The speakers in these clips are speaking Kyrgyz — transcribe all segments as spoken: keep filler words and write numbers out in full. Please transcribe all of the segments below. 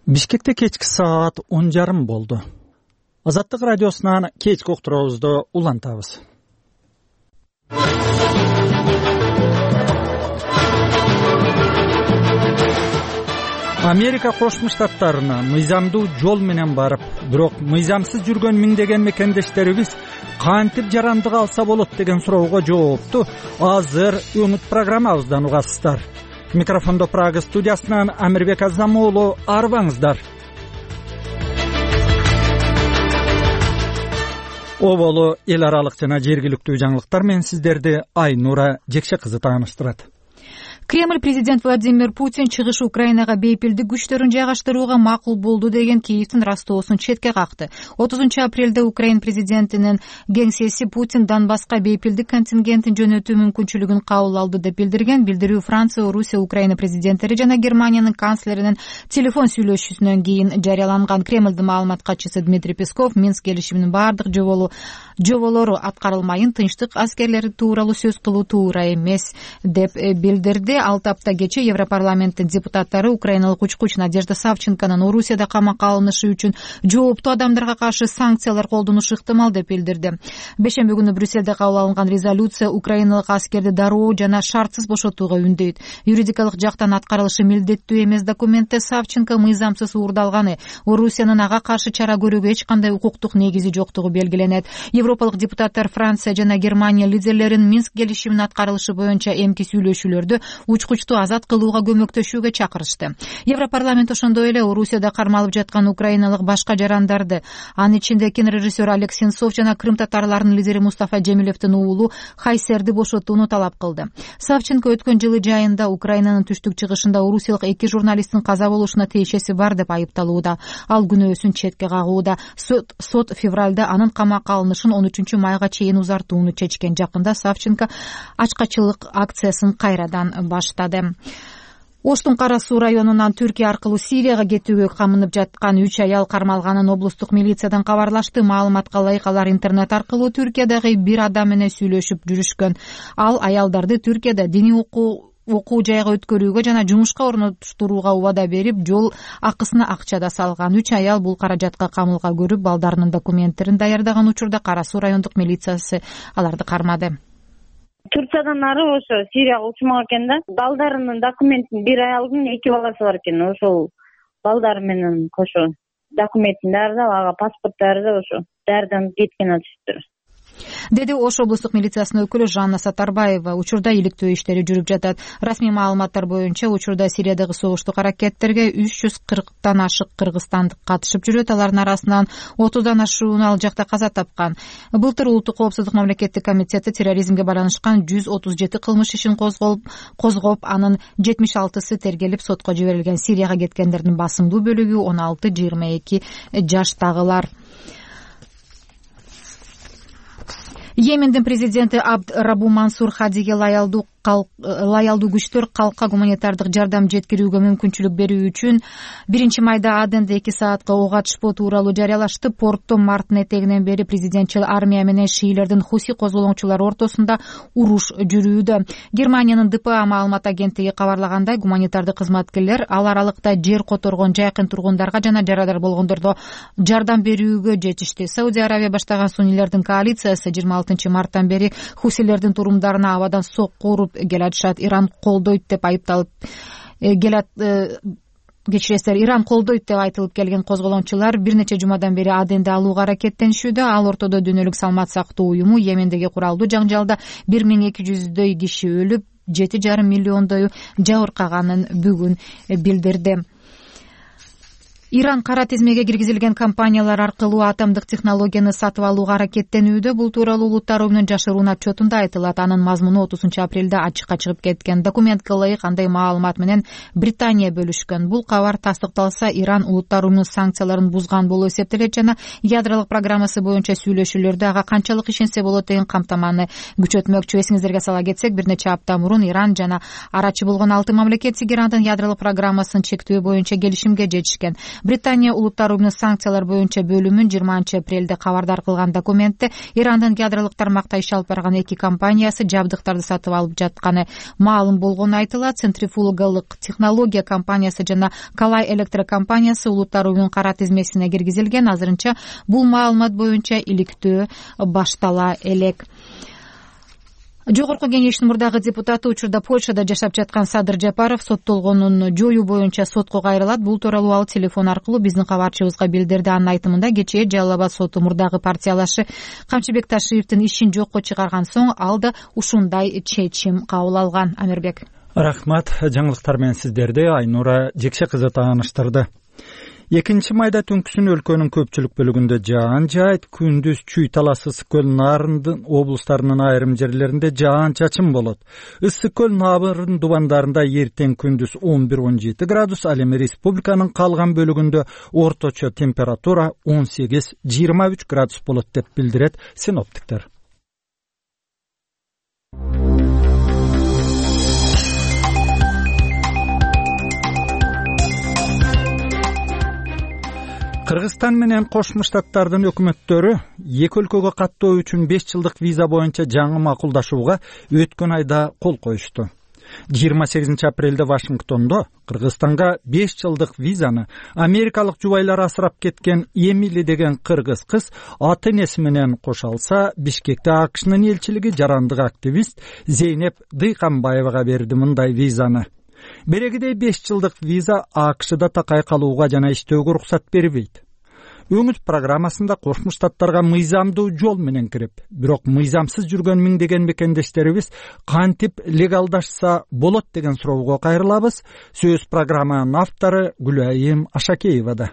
Бишкекте кечки саат он жарым болду. Азаттык радиосунан кечки уктуруубузду улантабыз. Америка Кошмо Штаттарына мыйзамдуу жол менен барып, бирок мыйзамсыз жүргөн миңдеген мекендештерибиз кантип жарандык алса болот деген суроого жоопту азыр Үмүт программабыздан угасыздар. Микрофондо Прага студиясынан Амирбек Азамоğlu, арбаңыздар. Оболу эл аралык жана жергиликтүү жаңылыктар менен сиздерди Айнура Жекше кызы тааныштырат. Кремль президент Владимир Путин чыгыш Украинага бейпилдик күчтөрүн жайгаштырууга макул болду деген Киевдин растоосун четке какты. отузунчу апрелде Украин президентинин кеңсеси Путин Донбасска бейпилдик контингентин жөнөтүү мүмкүнчүлүгүн кабыл алды деп билдирген. Билдирүү Франция, Орусия, Украина президенттери жана Германиянын канцлеринин телефон сүйлөшүүсүнөн кийин жарыяланган. Кремлдин маалымат катчысы Дмитрий Песков Минск келишиминин бардык жоболу жоболору аткарылмайын, тынчтык аскерлери тууралуу сөз кылуу туура эмес деп билдирди. Алты апта кечээ Европарламенттин депутаттары украиналык учкуч Надежда Савченконун Орусияда камакка алынышы үчүн жооптуу адамдарга каршы санкциялар колдонушу ыктымал деп билдирди. Бешемби күнү Брюссельде кабыл алынган резолюция украиналык аскерди дароо жана шартсыз бошотууга үндөйт. Юридикалык жактан аткарылышы милдеттүү эмес документте Савченко мыйзамсыз уурдалганы, Орусиянын ага каршы чара көрүүгө эч кандай укуктук негизи жоктугу белгиленет. Европалык депутаттар Франция жана Германия лидерлерин Минск келишиминин аткарылышы боюнча эмки сүйлөшүүлөрдү учкучту азат кылууга көмөктөшүүгө чакырышты. Европарламент ошондой эле Орусияда кармалып жаткан украиналык башка жарандарды, анын ичинде кинорежиссер Олег Сенцов жана крым татарларынын лидери Мустафа Жемилевдин уулу Хайсерди бошотууну талап кылды. Савченко өткөн жылы жайында Украинанын түштүк чыгышында орусиялык эки журналисттин каза болушуна тиешеси бар деп айыпталууда. Ал күнөөсүн четке кагууда. Сот, сот февралда анын камакка алынышын он үчүнчү майга чейин узартууну чечкен. Жакында Савченко ачкачылык акциясын кайрадан баштады. Оштун Кара Суу районунан Түркия аркылуу Сирияга кетүүгө камынып жаткан үч аял кармалганын облустук милициядан кабарлашты. Маалыматка ылайык алар интернет аркылуу Түркиядагы бир адам менен сүйлөшүп жүрүшкөн. Ал аялдарды Түркияда диний окуу окуу жайга өткөрүүгө жана жумушка орноштурууга убада берип, жол акысына акча да салган. Үч аял бул каражатка камылга көрүп, балдарынын документтерин даярдаган учурда Кара Суу райондук милициясы аларды кармады. Турциядан ары ошо Сирияга учмак экен да. Балдарынын документин бир аялдын эки баласы бар экен. Ошол балдары менен кошо документин даярдап, ага паспорт даярдап ошо даярданып кеткен атышыптыр. Деди Ош облустук милициясынын өкүлү Жанна Сатарбаева. Учурда иликтөө иштери жүрүп жатат. Расмий маалыматтар боюнча учурда Сириядагы согуштук аракеттерге үч жүз кырктан ашык кыргызстандык катышып жүрөт. Алардын арасынан отуздан ашууну ал жакта каза тапкан. Былтыр Улуттук коопсуздук мамлекеттик комитети терроризмге байланышкан жүз отуз жети кылмыш ишин козгоп, козгоп, анын жетимиш алтысы тергелип сотко жиберилген. Сирияга кеткендердин басымдуу бөлүгү он алты жыйырма эки жаштагылар. Йемендин президенти Абд Рабу Мансур Хадиге лаялдуу лаялдуу күчтөр калкка гуманитардык жардам жеткирүүгө мүмкүнчүлүк берүү үчүн биринчи майда Аденде эки саатка ок атышпоо тууралуу жарыялашты. Портто марттын этегинен бери президентчил армия менен шиилердин хуси козголоңчулары ортосунда уруш жүрүүдө. Германиянын ди пэ а маалымат агенттиги кабарлагандай, гуманитардык кызматкерлер ал аралыкта жер которгон жайкын тургундарга жана жарадар болгондорго жардам берүүгө жетишти. Саудия Аравия баштаган суннилердин коалициясы жыйырма алтынчы марттан бери хусилердин турумдарына абадан сокку уруп келатышат. Иран колдойт деп айыпталып келат. Кечиресиздер, Иран колдойт деп айтылып келген козголоңчулар бир нече жумадан бери Аденди алууга аракеттенишүүдө. Ал ортодо дүйнөлүк саламат сактоо уюму Йемендеги куралдуу жаңжалда бир миң эки жүздөй киши өлүп, жети жарым миллиондою жабыркаганын бүгүн билдирди. Иран кара тизмеге киргизилген компаниялар аркылуу атомдук технологияны сатып алууга аракеттенүүдө. Бул тууралуу Улуттар уюмунун жашыруун отчетунда айтылат. Анын мазмуну отузунчу апрелде ачыкка чыгып кеткен. Документке ылайык андай маалымат менен Британия бөлүшкөн. Бул кабар тастыкталса, Иран Улуттар уюмунун санкцияларын бузган болуп эсептелет жана ядролук программасы боюнча сүйлөшүүлөрдө ага канчалык ишенсе болот деген камтаманы күчөтмөкчү. Эсиңиздерге сала кетсек, бир нече апта мурун Иран жана арачы болгон алты мамлекет Тегерандын ядролук программасын чектөө боюнча келишимге жетишкен. Британия улуттар уюмунун санкциялар боюнча бөлүмүн жыйырманчы апрелде кабардар кылган документте Ирандын ядролук тармакта иш алып барган эки компаниясы жабдыктарды сатып алып жатканы маалым болгону айтылат. Центрифугалык технология компаниясы жана Калай электрокомпаниясы улуттар уюмунун кара тизмесине киргизилген. Азырынча бул маалымат боюнча иликтөө баштала элек. Жогорку кеңештин мурдагы депутаты учурда Польшада жашап жаткан Садыр Жапаров соттолгонун жоюу боюнча сотко кайрылат. Бул тууралуу ал телефон аркылуу биздин кабарчыбызга билдирди. Анын айтымында кечээ Жалал Абад соту мурдагы партиялашы Камчыбек Ташиевдин ишин жокко чыгарган соң ал да ушундай чечим кабыл алган. Амирбек. Рахмат. Жаңылыктар менен сиздерди Айнура Жекше кызы тааныштырды. экинчи майда түнкүсүн өлкөнүн көпчүлүк бөлүгүндө жаан жаайт, күндүз Чүй талас Ысык көл Нарын облустарынын айрым жерлеринде жаан чачын болот. Ысык көл Нарын дубандарында эртең күндүз он бир он жети градус, ал эми республиканын калган бөлүгүндө орточо температура он сегиз жыйырма үч градус болот деп билдирет синоптиктер. Кыргызстан менен Кошмо Штаттардын өкмөттөрү эки өлкөгө каттоо үчүн беш жылдык виза боюнча жаңы макулдашууга өткөн айда кол коюшту. жыйырма сегизинчи апрелде Вашингтондо Кыргызстанга беш жылдык визаны америкалык жубайлар асырап кеткен Эмили деген кыргыз кыз ата энеси менен кошо алса, Бишкекте АКШнын элчилиги жарандык активист Зейнеп Дыйканбаевага берди мындай визаны. Берегидей беш жылдык виза АКШда такай калууга жана иштөөгө уруксат бербейт. Өңүт программасында Кошмо Штаттарга мыйзамдуу жол менен кирип, бирок мыйзамсыз жүргөн миңдеген мекендештерибиз кантип легалдашса болот деген суроого кайрылабыз. Сөз программанын автору Гүлайым Ашакеевада.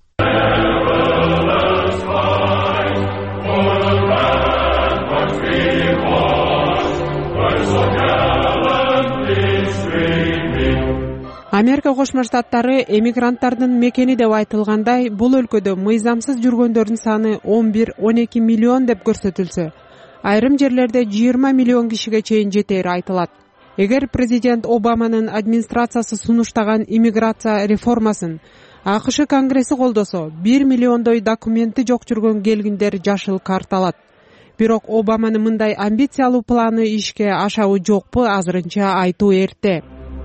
Америка Кошмо Штаттары эмигранттардын мекени деп айтылгандай, бул өлкөдө мыйзамсыз жүргөндөрдүн саны он бир он эки миллион деп көрсөтүлсө, айрым жерлерде жыйырма миллион кишиге чейин жетери айтылат. Эгер президент Обаманын администрациясы сунуштаган иммиграция реформасын АКШ Конгресси колдосо, бир миллиондой документи жок жүргөн келгиндер жашыл карта алат. Бирок Обаманын мындай амбициялуу планы ишке ашабы жокпу, азырынча айтуу эрте.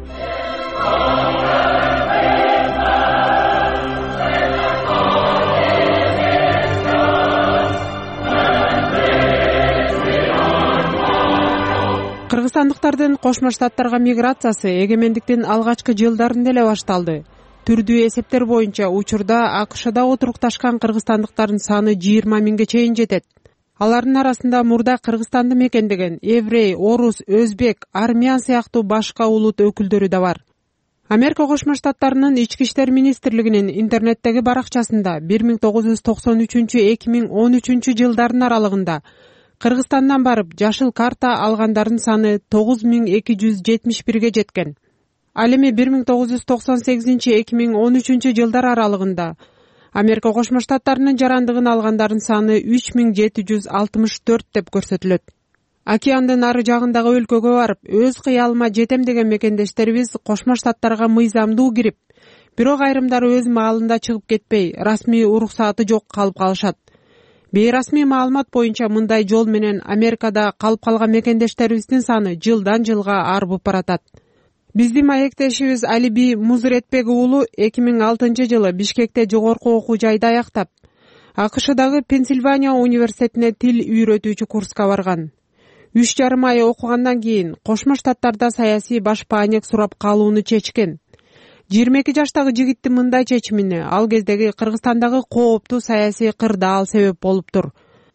Кыргызстандыктардын Кошмо Штаттарга миграциясы эгемендиктин алгачкы жылдарында эле башталды. Түрдүү эсептер боюнча учурда АКШда отурукташкан кыргызстандыктардын саны жыйырма миңге чейин жетет. Алардын арасында мурда Кыргызстанды мекендеген эврей, орус, өзбек, армян сыяктуу башка улут өкүлдөрү да бар. Америка Кошмо Штаттарынын ички иштер министрлигинин интернеттеги баракчасында бир миң тогуз жүз токсон үчүнчү — эки миң он үчүнчү жылдардын аралыгында Кыргызстандан барып жашыл карта алгандардын саны тогуз миң эки жүз жетимиш бирге жеткен. Ал эми бир миң тогуз жүз токсон сегизинчи — эки миң он үчүнчү жылдар аралыгында Америка Кошмо Штаттарынын жарандыгын алгандардын саны үч миң жети жүз алтымыш төрт деп көрсөтүлөт. Океандын ары жагындагы өлкөгө барып, өз кыялыма жетем деген мекендештерибиз Кошмо Штаттарга мыйзамдуу кирип, бирок айрымдары өз маалында чыгып кетпей, расмий уруксаты жок калып калышат. Бейрасмий маалымат боюнча мындай жол менен Америкада калып калган мекендештерибиздин саны жылдан жылга арбып баратат. Биздин маектешибиз Алиби Музуретбек уулу эки миң алтынчы жылы Бишкекте жогорку окуу жайды аяктап, АКШдагы Пенсильвания университетине тил үйрөтүүчү курска барган. Үч жарым ай окугандан кийин Кошмо Штаттарда саясий башпаанек сурап калууну чечкен. жыйырма эки жаштагы жигиттин мындай чечимине ал кездеги Кыргызстандагы кооптуу саясий кырдаал себеп болуптур.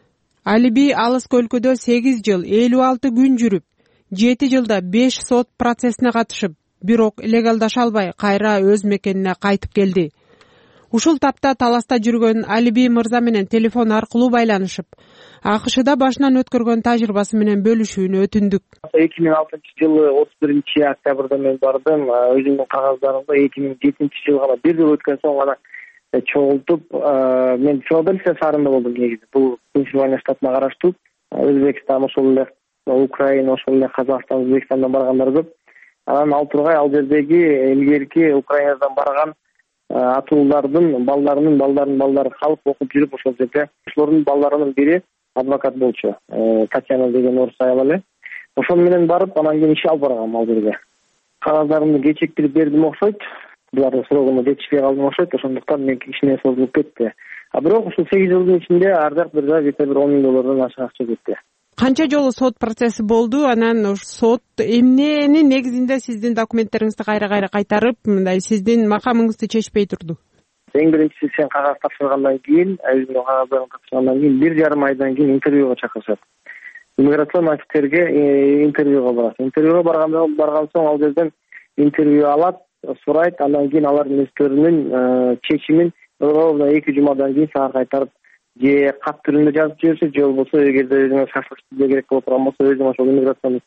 Алиби алыскы өлкөдө сегиз жыл элүү алты күн жүрүп, жети жылда беш сот процессине катышып, бирок легалдаша албай кайра өз мекенине кайтып келди. Ушул тапта таласта жүргөн Алиби мырза менен телефон аркылуу байланышып, АКШда башынан өткөргөн тажрыйбасы менен бөлүшүүнү өтүндүк. эки миң алтынчы жылы отуз биринчи октябрда мен бардым. Өзүмдүн кагаздарымды эки миң жетинчи жылы гана бир жыл өткөн соң гана чогултуп, мен Филадельфия шаарында болдум негизи. Бул Пенсильвания штатына караштуу. Өзбекстан, ошол эле Украина, ошол эле Казакстан, Өзбекстандан баргандар көп. Анан ал тургай ал жердеги илгерки Украинадан барган атуулардын балдарынын балдарынын балдары калып окуп жүрүп ошол жерде ошолордун балдарынын бири адвокат болчу, Татьяна деген орус аял эле. Ошол менен барып, анан кийин иш алып баргам ал жерге. Кагаздарымды кечиктирип бердим окшойт. Булардын срогуна жетишпей калдым окшойт, ошондуктан мен ишине созулуп кетти. А бирок ушул сегиз жылдын ичинде ар жак бир жай где-то бир он миң доллардан ашык акча кетти. Канча жолу сот процесси болду? Анан сот эмненин негизинде сиздин документтериңизди кайра-кайра кайтарып, мындай сиздин макамыңызды чечпей турду? Эң биринчиси сен кагаз тапшыргандан кийин, өзүңдүн кагаздарын тапшыргандан кийин бир жарым айдан кийин интервьюга чакырышат. Иммиграцион офицерге интервьюга барасың. Интервьюга барганда барган соң ал жерден интервью алат, сурайт, андан кийин алардын өздөрүнүн чечимин ровно эки жумадан кийин сага кайтарып же кат түрүндө жазып жиберишет, же болбосо эгерде өзүңө шашлычтуу керек болуп турган болсо, өзүң ошол иммиграционный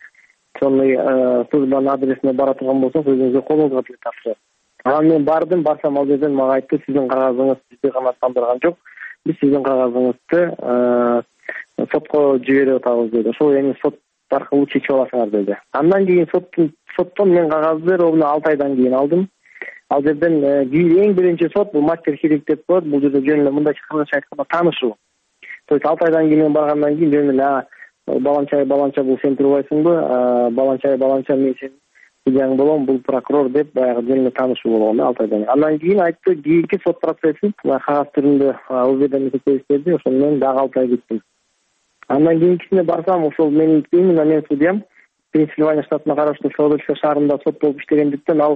службанын адресине бара турган болсоңуз, өзүңүздүн колуңузга деле тапшырат. Анан мен бардым, барсам ал жерден мага айтты, сиздин кагазыңыз бизди канааттандырган жок, биз сиздин кагазыңызды сотко жиберип атабыз деди. Ошол эми сот аркылуу чечип аласыңар деди. Андан кийин соттун соттон мен кагазды ровно алты айдан кийин алдым. Ал жерден эң биринчи сот бул мастер хиринг деп коет. Бул жерде жөн эле мындайча кыргызча айтканда таанышуу. То есть алты айдан кийин мен баргандан кийин жөн эле баланча баланча бул сен турбайсыңбы? Баланча баланча мен сен судьяң болом, бул прокурор деп баягы жөн эле таанышуу болгон да алты айдан кийин. Андан кийин айтты, кийинки сот процессин кагаз түрүндө уведомить берди. Ошону мен дагы алты ай күттүм. Андан кийинкисине барсам, ошол менин именно мен судьям Пенсильвания штатына караштуу Филадельфия шаарында сот болуп иштегендиктен ал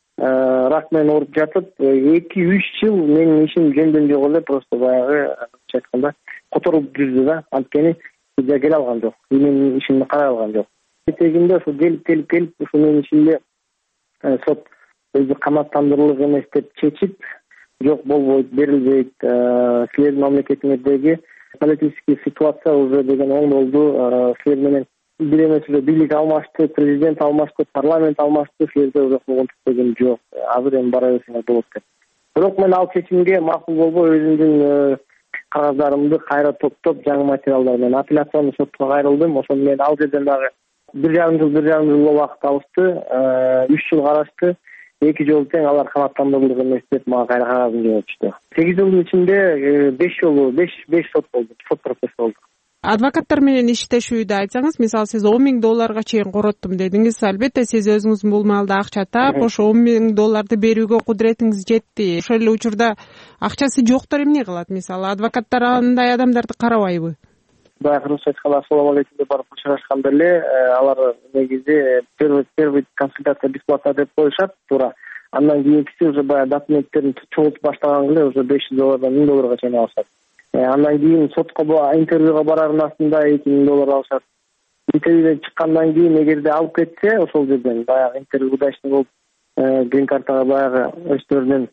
рак менен ооруп жатып эки үч жыл менин ишим жөндөн жок эле, просто баягы айтканда которулуп жүрдү да. Анткени судья келе алган жок, менин ишимди карай алган жок. Этегинде ошо келип келип келип ушул менин ишимде сот өзү канааттандырылык эмес деп чечип, жок болбойт, берилбейт, силердин мамлекетиңиздеги политический ситуация уже деген оңдолду, силер менен бир эмес эле бийлик алмашты, президент алмашты, парламент алмашты, силерде уже кылгынтык деген жок, азыр эми бара берсеңер болот деп. Бирок мен ал чечимге макул болбой өзүмдүн кагаздарымды кайра топтоп, жаңы материалдар менен апелляционный сотко кайрылдым. Ошону менен ал жерден дагы бир жарым жыл, бир жарым жыл убакыт алышты, үч жыл карашты. Эки жолу тең алар канааттандырылык эмес деп мага кайра кагазын жиберишти. сегиз жылдын ичинде беш жолу, беш беш сот болду, сот процесси болду. Адвокаттар менен иштешүүдү айтсаңыз, мисалы сиз он миң долларга чейин короттум дедиңиз. Албетте сиз өзүңүз бул маалда акча тап, ошо он миң долларды берүүгө кудуретиңиз жетти. Ошол эле учурда акчасы жоктор эмне кылат? Мисалы адвокаттар андай адамдарды карабайбы? Баягы кыргызча айтканда ассалому алейкум деп барып учурашканда эле алар негизи первый первый консультация бесплатно деп коюшат, туура. Андан кийинкиси уже баягы документтерин чогултуп баштаган эле уже беш жүз доллардан миң долларга чейин алышат. Андан кийин сотко интервьюга барардын астында эки миң доллар алышат. Интервьюдөн чыккандан кийин эгерде алып кетсе, ошол жерден баягы интервью удачный болуп, грин картага баягы өздөрүнүн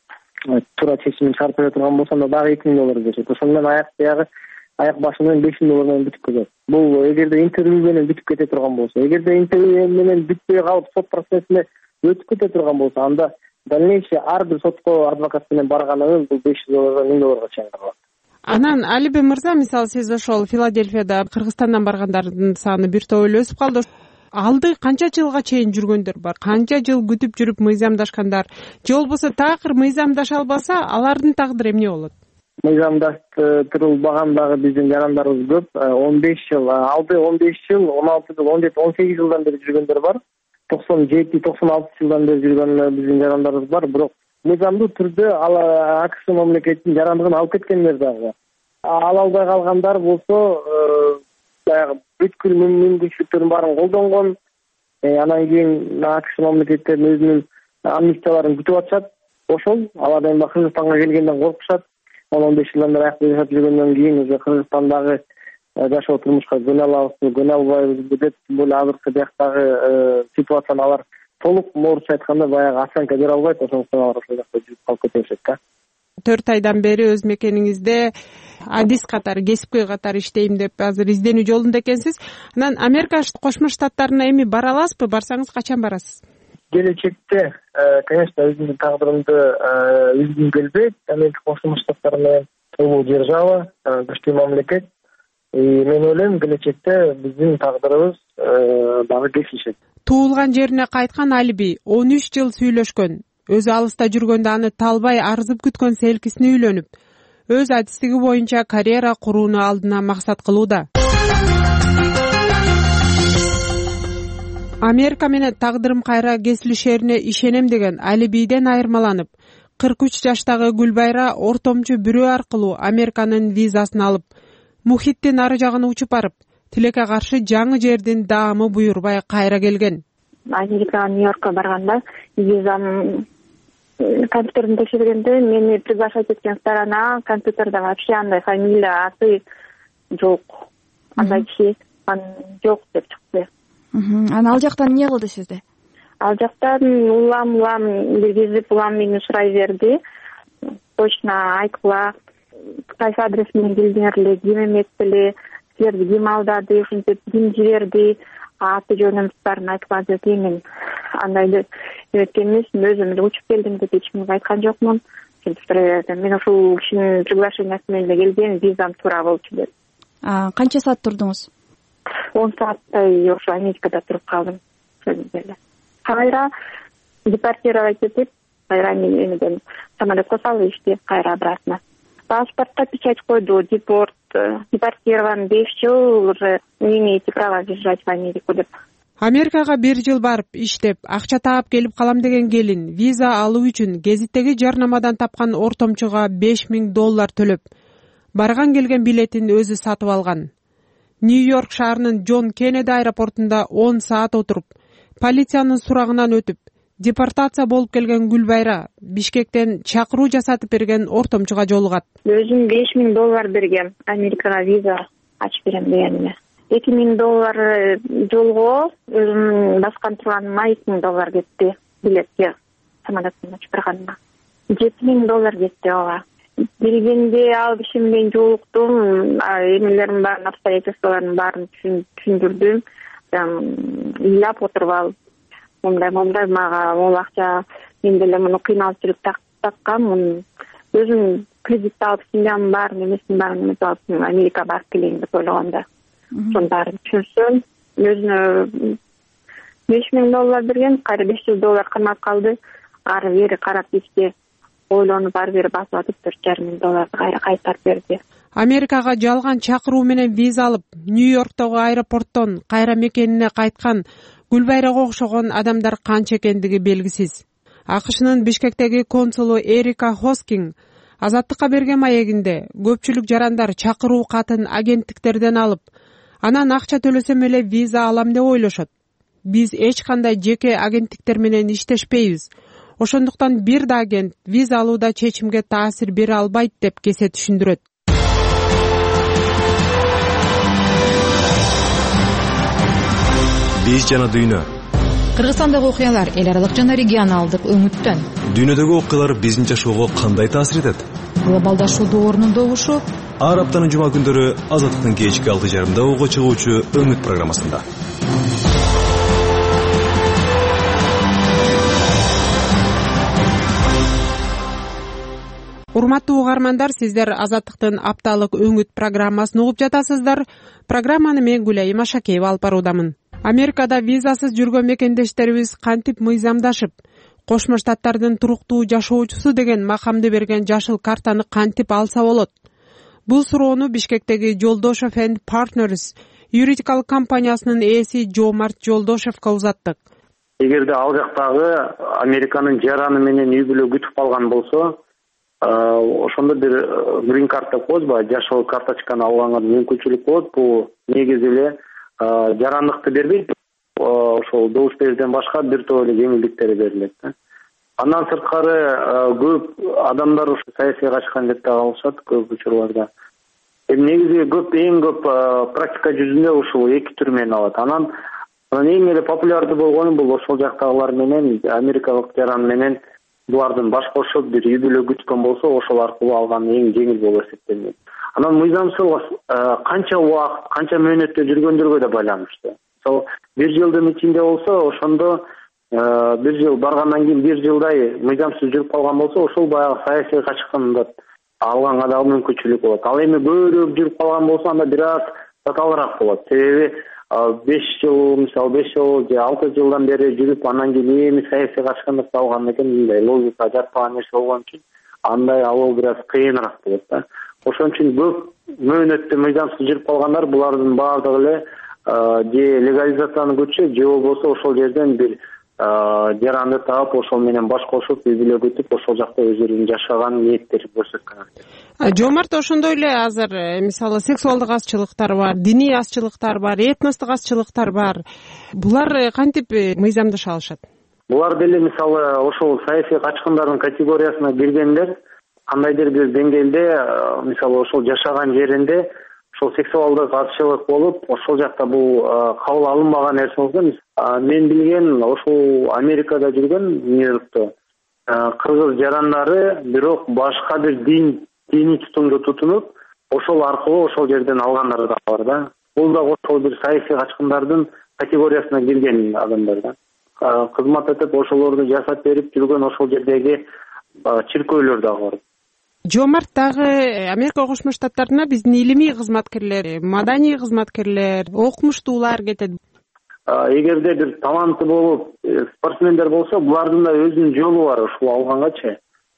туура чечимин чыгарып бере турган болсо, анда дагы эки миң доллар беришет. Ошону менен аяк баягы аяк башы менен беш миң доллар менен бүтүп кетет. Бул эгерде интервью менен бүтүп кете турган болсо, эгерде интервью менен бүтпөй калып сот процессине өтүп кете турган болсо, анда дальнейший ар бир сотко адвокат менен барганыңыз бул беш жүз доллардан миң долларга чейин калат. Анан Алиби мырза, мисалы сиз ошол Филадельфияда Кыргызстандан баргандардын саны бир топ эле өсүп калды. Алды канча жылга чейин жүргөндөр бар? Канча жыл күтүп жүрүп мыйзамдашкандар? Же болбосо такыр мыйзамдаша албаса, алардын тагдыры эмне болот? Мыйзамдаштырылбаган дагы биздин жарандарыбыз көп. он беш жыл, алды он беш жыл, он алты жыл, он жети, он сегиз жылдан бери жүргөндөр бар. токсон жети, токсон алты жылдан бери жүргөн биздин жарандарыбыз бар. Бирок мыйзамдуу түрдө ал АКШ мамлекетинин жарандыгын алып кеткендер дагы. Ала албай калгандар болсо, баягы бүткүл мүмкүнчүлүктөрдүн баарын колдонгон. Анан кийин АКШ мамлекеттеринин өзүнүн амнистияларын күтүп атышат. Ошол алар эми Кыргызстанга келгенден коркушат. он беш жылдан бери аякта жашап жүргөндөн кийин уже Кыргызстандагы жашоо турмушка көнө алабызбы, көнө албайбызбы деп, тем более азыркы жактагы ситуацияны алар толук орусча айтканда баягы оценка бере албайт, ошондуктан алар ошол жакта жүрүп калып кетишет да. төрт айдан бери өз мекениңизде адис катары, кесипкөй катары иштейм деп азыр изденүү жолунда экенсиз. Анан Америка Кошмо Штаттарына эми бара аласызбы? Барсаңыз качан барасыз? Келечекте, конечно, өзүмдүн тагдырымды үзгүм келбейт. Америка Кошмо Штаттары менен улуу держава, күчтүү мамлекет. Мен ойлойм, келечекте биздин тагдырыбыз дагы кесишет. Туулган жерине кайткан Алиби он үч жыл сүйлөшкөн. өзү алыста жүргөндө аны талбай арзып күткөн селкисине үйлөнүп, өз адистиги боюнча карьера курууну алдына максат кылууда. Америка менен тагдырым кайра кесилишерине ишенем деген алибийден айырмаланып, кырк үч жаштагы Гүлбайра ортомчу бирөө аркылуу Американын визасын алып, мухиттин ары жагына учуп барып, тилекке каршы жаңы жердин даамы буйрубай кайра келген. Америкага, Нью-Йоркко барганда визам компьютерден текшергенде мени приглашать эткен сторона компьютерде вообще андай фамилия, аты жок. Андай киши жок деп чыкты. Аны ал жактан эмне кылды сизди? Ал жактан улам улам бир кезип улам мени сурай берди. Точно айткыла, кайсы адрес менен келдиңер эле, ким эмес эле, силерди ким алдады, ушинтип ким жиберди, аты жөнүмдү баарын айткыла деди. Мен андайды эметкен эмесмин, өзүм эле учуп келдим деп эч кимге айткан жокмун. Мен ушул кишинин приглашениясы менен эле келгем, визам туура болчу деп. Канча саат турдуңуз? он сааттай ошо Америкада туруп калдым. Кайра депортировать этип, кайра мени эмеден самолетко салып ишти, кайра обратно. Паспортко печать койду, депорт, депортирован беш жыл, уже не имеете права въезжать в Америку деп. Америкага бир жыл барып, иштеп, акча таап келип калам деген келин виза алуу үчүн гезиттеги жарнамадан тапкан ортомчуга беш миң доллар төлөп, барган келген билетин өзү сатып алган. Нью-Йорк шаарынын Джон Кеннеди аэропортунда он саат отуруп, полициянын сурагынан өтүп, депортация болуп келген Гүлбайра Бишкектен чакыруу жасатып берген ортомчуга жолугат. Өзүм беш миң доллар бергем, Америкага виза ачып берем дегениме. эки миң доллар жолго, өзүм баскан турганыма эки миң доллар кетти, билетке самолеттен учуп барганыма. жети миң доллар кетти ага. Билгенде ал киши менен жолуктум, эмелердин баарын, обстоятельстволордун баарын түшүндүрдүм. Ыйлап отуруп алып, мындай мындай мага могул акча, мен деле муну кыйналып жүрүп таккам, өзүм кредитти алып, семьямдын баарын, эмесин баарын эметип алып, Америкага барып келейин деп ойлогондо. Сонун баарын түшүнсөм, өзүнө беш миң доллар берген, кайра беш жүз доллар кырмап калды. Ары бери карап ичти, ойлонуп ары бери басып атып төрт жарым миң долларды кайра кайтарып берди. Америкага жалган чакыруу менен виза алып, Нью-Йорктогу аэропорттон кайра мекенине кайткан Гүлбайрага окшогон адамдар канча экендиги белгисиз. АКШнын Бишкектеги консулу Эрика Хоскинг Азаттыкка берген маегинде көпчүлүк жарандар чакыруу катын агенттиктерден алып, анан акча төлөсөм эле виза алам деп ойлошот. Биз эч кандай жеке агенттиктер менен иштешпейбиз. Ошондуктан бир да агент виза алууда чечимге таасир бере албайт деп кесе түшүндүрөт. Биз жана дүйнө. Кыргызстандагы окуялар эл аралык жана регионалдык өңүттөн. Дүйнөдөгү окуялар биздин жашоого кандай таасир этет? Глобалдашуу доорунун добушу. Ар аптанын жума күндөрү Азаттыктын кечки алты жарымда угу чыгуучу Өңүт программасында. Урматтуу угармандар, сиздер Азаттыктын апталык Өңүт программасын угуп жатасыздар. Программаны мен Гүлай Машакеева алып баруудамын. Америкада визасыз жүргөн мекендештерибиз кантип мыйзамдашып, Кошмо Штаттардын туруктуу жашоочусу деген макамды берген жашыл картаны кантип алса болот? Бул суроону Бишкектеги Жолдошев энд Partners юридикалык компаниясынын ээси Жомарт Жолдошевго узаттык. Эгерде ал жактагы Американын жараны менен үй бүлө күтүп калган болсо, ошондо бир грин карт деп коебузбу, жашыл карточканы алганга мүмкүнчүлүк болот. Бул негизи эле жарандыкты бербейт, ошол добуш берүүдөн башка бир топ эле жеңилдиктер берилет. Андан сырткары көп адамдар ушу саясий качкан деп да калышат көп учурларда. Эми негизи көп эң көп практика жүзүндө ушул эки түр менен алат. Анан эң эле популярдуу болгону бул ошол жактагылар менен америкалык жаран менен булардын баш кошуп бир үй бүлө күткөн болсо, ошол аркылуу алган эң жеңил болуп эсептелет. Анан мыйзамсыз канча убакыт, канча мөөнөттө жүргөндөргө да байланыштуу. Мисалы, бир жылдын ичинде болсо, ошондо бир жыл баргандан кийин бир жылдай мыйзамсыз жүрүп калган болсо, ошол баягы саясий качкынды алганга да мүмкүнчүлүк болот. Ал эми көбүрөөк жүрүп калган болсо, анда бир аз татаалыраак болот. Себеби беш жыл мисалы беш жыл же алты жылдан бери жүрүп анан кийин эми саясий качкындыкты алган экен, мындай логика жатпаган нерсе болгон үчүн андай алуу бир аз кыйыныраак болот да. Ошон үчүн көп мөөнөттө мыйзамсыз жүрүп калгандар булардын баардыгы эле же легализацияны күтүшөт, же болбосо ошол жерден бир жаранды таап ошол менен баш кошуп үй бүлө күтүп ошол жакта өздөрүнүн жашаган ниеттери көрсөткөн. Жоомарт, ошондой эле азыр мисалы сексуалдык азчылыктар бар, диний азчылыктар бар, этностук азчылыктар бар. Булар кантип мыйзамдаша алышат? Булар деле мисалы ошол саясий качкындардын категориясына киргендер кандайдыр бир деңгээлде мисалы ошол жашаган жеринде ошол сексуалдык азчылык болуп, ошол жакта бул кабыл алынбаган нерсе болсо, мен билген ошол Америкада жүргөн Нью-Йоркто кыргыз жарандары бирок башка бир дин диний тутумду тутунуп, ошол аркылуу ошол жерден алгандар да бар да. Бул да ошол бир саясий качкындардын категориясына кирген адамдар да. Кызмат этип ошолорду жасап берип жүргөн ошол жердеги чиркөөлөр дагы бар. Жоомарт, дагы Америка Кошмо Штаттарына биздин илимий кызматкерлер, маданий кызматкерлер, окумуштуулар кетет. Эгерде бир таланты болуп, спортсмендер болсо, булардын да өзүнүн жолу бар ушул алгангачы.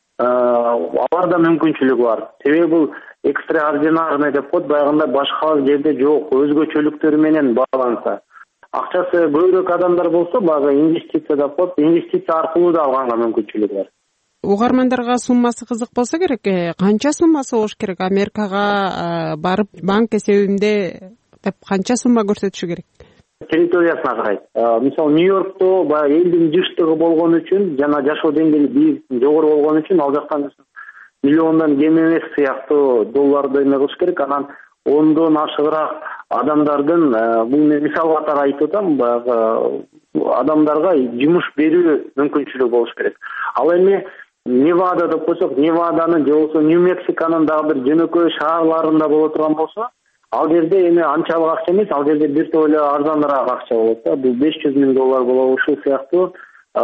Аларда мүмкүнчүлүгү бар. Себеби бул экстраординарный деп коет, баягында башка жерде жок, өзгөчөлүктөрү менен байланса. Акчасы көбүрөөк адамдар болсо, баягы инвестиция деп коет, инвестиция аркылуу да алганга мүмкүнчүлүгү бар. Угармандарга суммасы кызык болсо керек, канча суммасы болуш керек? Америкага барып банк эсебимде деп канча сумма көрсөтүшү керек? Территориясына карайт. Мисалы Нью-Йоркто баягы элдин жыштыгы болгон үчүн жана жашоо деңгээли биик жогору болгон үчүн ал жактан миллиондон кем эмес сыяктуу долларды эме кылыш керек. Анан ондон ашыгыраак адамдардын бул мисал катары айтып атам, баягы адамдарга жумуш берүү мүмкүнчүлүгү болуш керек. Ал эми Невада деп койсок, Неваданын же болбосо Нью-Мексиканын дагы бир жөнөкөй шаарларында боло турган болсо, ал жерде эми анчалык акча эмес, ал жерде бир топ эле арзаныраак акча болот да. Бул беш жүз миң доллар болобу, ушул сыяктуу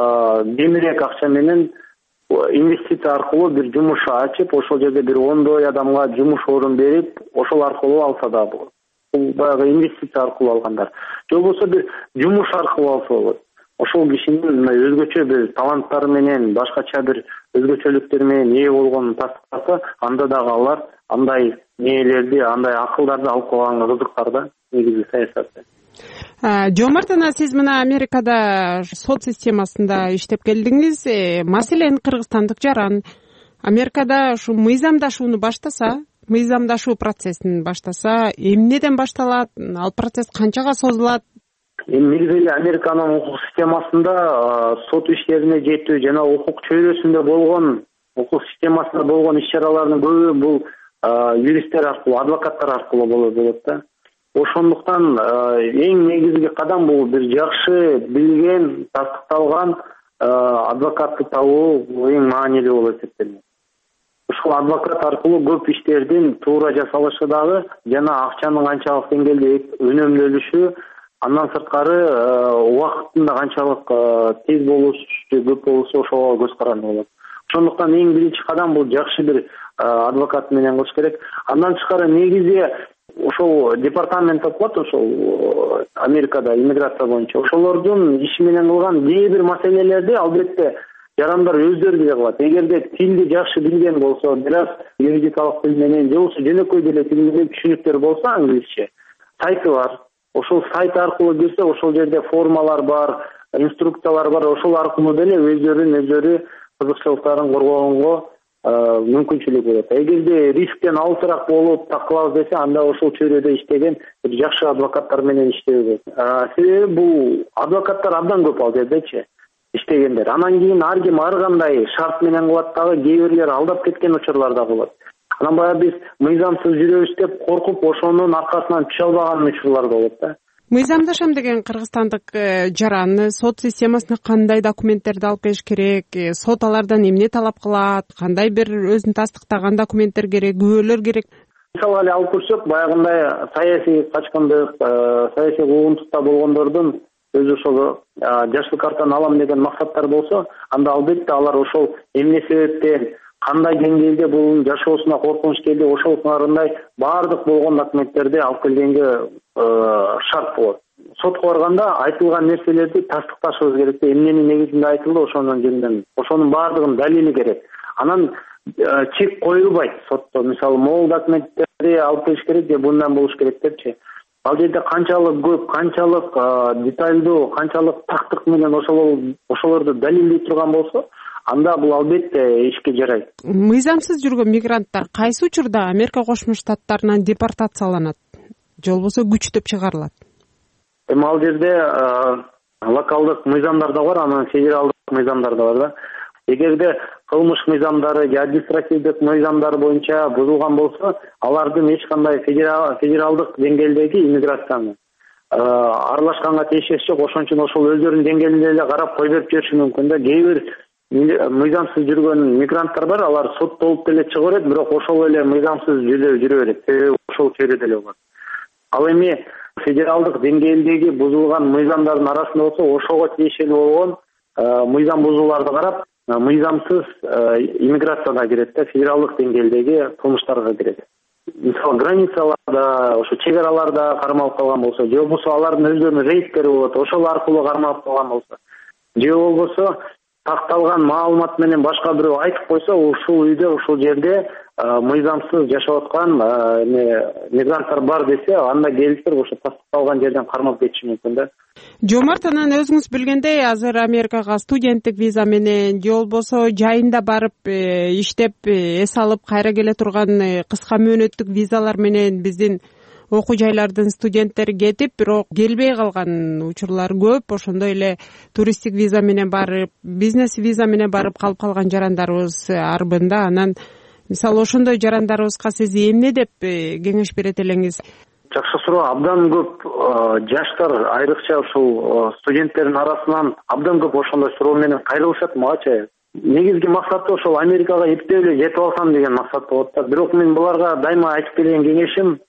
кемирээк акча менен инвестиция аркылуу бир жумуш ачып, ошол жерде бир ондой адамга жумуш орун берип, ошол аркылуу алса да болот. Бул баягы инвестиция аркылуу алгандар. Же болбосо бир жумуш аркылуу алса болот. Ошол кишинин өзгөчө бир таланттары менен, башкача бир өзгөчөлүктөр менен ээ болгонун тастыктаса, анда дагы алар андай нээлерди, андай акылдарды алып койганга кызыктар да, негизи саясатта. Жоомарт, сиз мына Америкада сот системасында иштеп келдиңиз. Маселен, кыргызстандык жаран Америкада ушу мыйзамдашууну баштаса, мыйзамдашуу процессин баштаса, эмнеден башталат? Ал процесс канчага созулат? Эми негизи эле Американын укук системасында сот иштерине жетүү жана укук чөйрөсүндө болгон, укук системасында болгон иш-чаралардын көбү бул юристтер аркылуу, адвокаттар аркылуу болот да. Ошондуктан эң негизги кадам бул бир жакшы билген, тастыкталган адвокатты табуу эң маанилүү болуп эсептелет. Ушул адвокат аркылуу көп иштердин туура жасалышы дагы жана акчанын канчалык деңгээлде үнөмдөлүшү, андан сырткары убакыттын да канчалык тез болушу же көп болушу ошого көз каранды болот. Ошондуктан эң биринчи кадам бул жакшы бир адвокат менен кылыш керек. Андан тышкары негизи ошол департамент деп коет, ошол Америкада иммиграция боюнча ошолордун иши менен кылган кээ бир маселелерди албетте жарандар өздөрү деле кылат. Эгерде тилди жакшы билген болсо, бир аз юридикалык тил менен же болбосо жөнөкөй деле тил менен түшүнүктөр болсо, англисче сайты бар. Ошол сайт аркылуу кирсе, ошол жерде формалар бар, инструкциялар бар. Ошол аркылуу деле өздөрүнүн өздөрү кызыкчылыктарын коргогонго мүмкүнчүлүк болот. Эгерде рисктен алысыраак болуп такылабыз десе, анда ошол чөйрөдө иштеген бир жакшы адвокаттар менен иштөө керек. Себеби бул адвокаттар абдан көп ал жердечи иштегендер. Анан кийин ар ким ар кандай шарт менен кылат дагы, кээ бирлер алдап кеткен учурлар да болот. Анан баягы биз мыйзамсыз жүрөбүз деп коркуп, ошонун аркасынан түшө албаган учурлар да болот да. Мыйзамдашам деген кыргызстандык жаран сот системасына кандай документтерди алып келиш керек? Сот алардан эмне талап кылат? Кандай бир өзүн тастыктаган документтер керек, күбөлөр керек? Мисалы эле алып көрсөк, баягындай саясий качкындык, саясий куугунтукта болгондордун өзү ошол жаштык картаны алам деген максаттар болсо, анда албетте алар ошол эмне себептен, кандай деңгээлде бул жашоосуна коркунуч келди, ошол сыңарындай баардык болгон документтерди алып келгенге шарт болот. сотко барганда айтылган нерселерди тастыкташыбыз керек да, эмненин негизинде айтылды ошонун жөнүндө ошонун баардыгынын далили керек. Анан чек коюлбайт сотто. Мисалы, могул документтерди алып келиш керек же мындан болуш керек депчи. Ал жерде канчалык көп, канчалык деталдуу, канчалык тактык менен ошол ошолорду далилдей турган болсо, анда бул албетте ишке жарайт. Мыйзамсыз жүргөн мигранттар кайсы учурда Америка Кошмо Штаттарынан депортацияланат, же болбосо күчтөп чыгарылат? Эми ал жерде локалдык мыйзамдар да бар, анан федералдык мыйзамдар да бар да. Эгерде кылмыш мыйзамдары же административдик мыйзамдар боюнча бузулган болсо, алардын эч кандай федералдык деңгээлдеги иммиграцияны аралашканга тиешеси жок. Ошон үчүн ошол өздөрүнүн деңгээлинде эле карап кой берип жибериши мүмкүн да. Кээ бир мыйзамсыз жүргөн мигранттар бар, алар соттолуп деле чыга берет, бирок ошол эле мыйзамсыз жүрө жүрө берет. Себеби ошол чөйрөдө эле болот. Ал эми федералдык деңгээлдеги бузулган мыйзамдардын арасында болсо, ошого тиешелүү болгон мыйзам бузууларды карап, мыйзамсыз иммиграцияга кирет да, федералдык деңгээлдеги кылмыштарга кирет. Мисалы, границаларда, ошо чек араларда кармалып калган болсо, же болбосо алардын өздөрүнүн рейдтери болот, ошол аркылуу кармалып калган болсо, же болбосо такталган маалымат менен башка бирөө айтып койсо, ушул үйдө, ушул жерде мыйзамсыз жашап аткан мигранттар бар десе, анда келиптир ошо тастыкталган жерден кармап кетиши мүмкүн да. Жомарт, анан өзүңүз билгендей, азыр Америкага студенттик виза менен же болбосо жайында барып иштеп эс алып кайра келе турган кыска мөөнөттүк визалар менен биздин окуу жайлардын студенттери кетип, бирок келбей калган учурлар көп. Ошондой эле туристтик виза менен барып, бизнес виза менен барып калып калган жарандарыбыз арбында. Анан мисалы, ошондой жарандарыбызга сиз эмне деп кеңеш берет элеңиз? Жакшы суроо. Абдан көп жаштар, айрыкча ушул студенттердин арасынан абдан көп ошондой суроо менен кайрылышат магачы. Негизги максаты ошол Америкага эптеп эле жетип алсам деген максат болот да. Бирок мен буларга дайыма айтып келген кеңешим,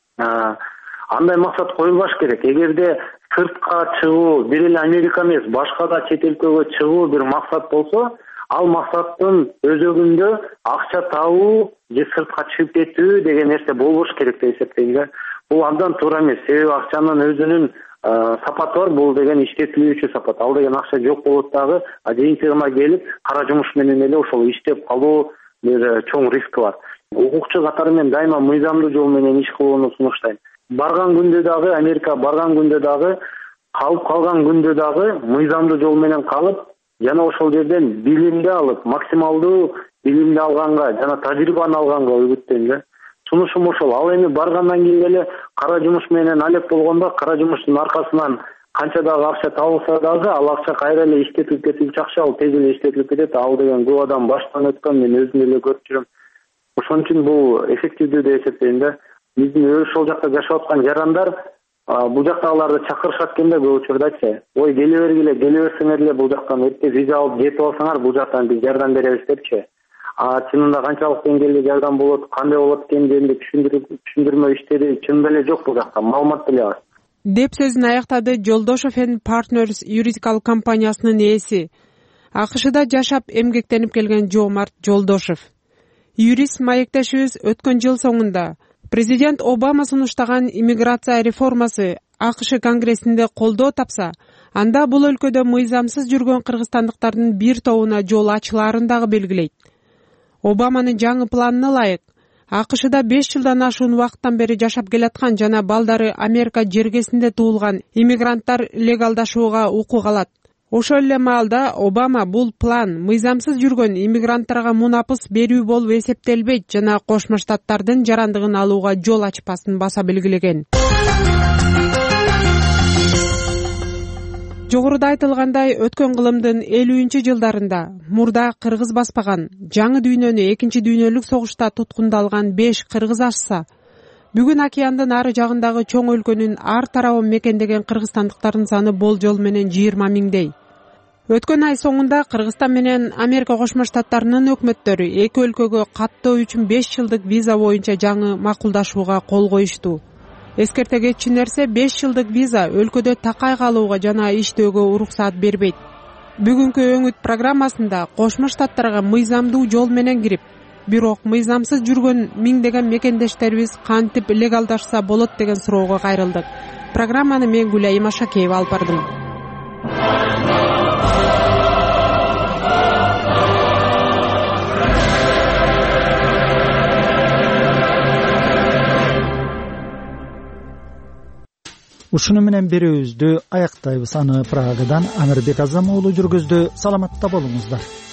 андай максат коюлбаш керек. Эгерде сыртка чыгуу, бир эле Америка эмес, башка да чет өлкөгө чыгуу бир максат болсо, ал максаттын өзөгүндө акча табуу же сыртка чыгып кетүү деген нерсе болбош керек деп эсептейм да. Бул абдан туура эмес. Себеби акчанын өзүнүн сапаты бар. Бул деген иштетилүүчү сапат. Ал деген акча жок болот дагы, а жыйынтыгына келип кара жумуш менен эле ошол иштеп калуу бир чоң риск бар. Укукчу катары мен дайыма мыйзамдуу жол менен иш кылууну сунуштайм. Барган күндө дагы, Америка барган күндө дагы, калып калган күндө дагы мыйзамдуу жол менен калып, жана ошол жерден билимди алып, максималдуу билимди алганга жана тажрыйбаны алганга үгүттөйм да. Сунушум ошол. Ал эми баргандан кийин эле кара жумуш менен алек болгондо, кара жумуштун аркасынан канча дагы акча табылса дагы, ал акча кайра эле иштетилип кетүүчү акча, ал тез эле иштетилип кетет. Ал деген көп адам баштан өткөн, мен өзүм эле көрүп жүрөм. Ошон үчүн бул эффективдүү деп эсептейм да. Биздин ошол жакта жашап аткан жарандар бул жактагыларды чакырышат экен да көп учурдачы. Ой, келе бергиле, келе берсеңер эле бул жактан эрте виза алып жетип алсаңар, бул жактан биз жардам беребиз депчи. А чынында канчалык деңгээлде жардам болот, кандай болот экен жөнүндө түшүндүрмө иштери чынында эле жок бул жакта, маалымат деле аз деп сөзүн аяктады Жолдошов энд Partners юридикалык компаниясынын ээси, АКШда жашап эмгектенип келген Жомарт Жолдошов. Юрист маектешибиз өткөн жыл соңунда президент Обама сунуштаган иммиграция реформасы АКШ конгрессинде колдоо тапса, анда бул өлкөдө мыйзамсыз жүргөн кыргызстандыктардын бир тобуна жол ачылаарын дагы белгилейт. Обаманын жаңы планына ылайык, АКШда беш жылдан ашуун убакыттан бери жашап келаткан жана балдары Америка жергесинде туулган иммигранттар легалдашууга укук алат. Ошол эле маалда Обама бул план мыйзамсыз жүргөн иммигранттарга мунапыс берүү болуп эсептелбейт жана Кошмо Штаттардын жарандыгын алууга жол ачпасын баса белгилеген. Жогоруда айтылгандай, өткөн кылымдын элүүнчү жылдарында мурда кыргыз баспаган, жаңы дүйнөнү экинчи дүйнөлүк согушта туткундалган беш кыргыз ашса, бүгүн океандын ары жагындагы чоң өлкөнүн ар тарабын мекендеген кыргызстандыктардын саны болжол менен жыйырма миңдей. Өткөн ай соңунда Кыргызстан менен Америка Кошмо Штаттарынын өкмөттөрү эки өлкөгө каттоо үчүн беш жылдык виза боюнча жаңы макулдашууга кол коюшту. Эскерте кетчү нерсе, беш жылдык виза өлкөдө такай калууга жана иштөөгө уруксаат бербейт. Бүгүнкү өңүт программасында Кошмо Штаттарга мыйзамдуу жол менен кирип, бирок мыйзамсыз жүргөн миңдеген мекендештерибиз кантип легалдашса болот деген суроого кайрылдык. программаны мен Гүлайым Ашакеева алып бардым. Ушуну менен берүүбүздү аяктайбыз. Аны Прагадан Амирбек Азам уулу жүргүздү. Саламатта болуңуздар.